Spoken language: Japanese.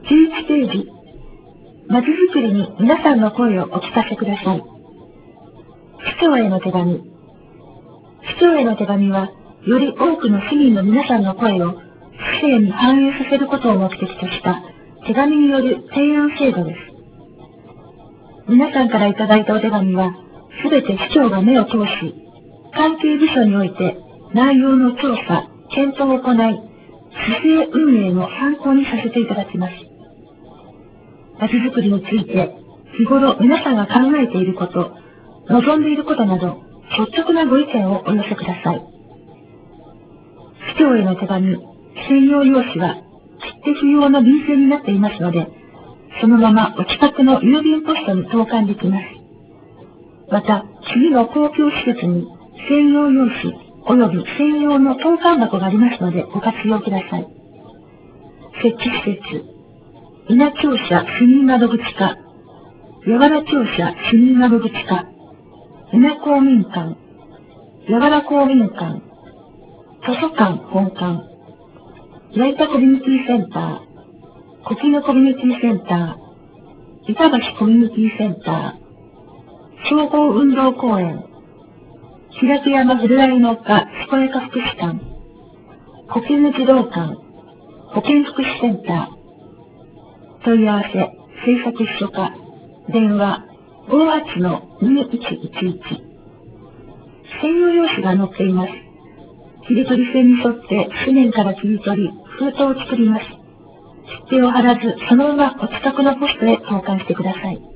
11ページ。まちづくりに皆さんの声をお聞かせください。市長への手紙。市長への手紙は、より多くの市民の皆さんの声を市政に反映させることを目的とした手紙による提案制度です。皆さんからいただいたお手紙は、すべて市長が目を通し、関係部署において内容の調査、検討を行い、市政運営の参考にさせていただきます。まちづくりについて、日頃皆さんが考えていること、望んでいることなど、率直なご意見をお寄せください。市長への手紙、専用用紙は、切手不要の便箋になっていますので、そのままお近くの郵便ポストに投函できます。また、次の公共施設に専用用紙及び専用の投函箱がありますのでご活用ください。設置施設、稲庁舎市民窓口課、八原庁舎市民窓口課、稲公民館、八原公民館、図書館本館、矢板コミュニティセンター、小木野コミュニティセンター、板橋コミュニティセンター、総合運動公園、白木山ふれあいの丘健やか福祉館、保健児童館、保健福祉センター、問い合わせ、政策秘書課、電話、58-2111。専用用紙が載っています。切り取り線に沿って紙面から切り取り、封筒を作ります。切手を貼らず、そのままお近くのポストへ投函してください。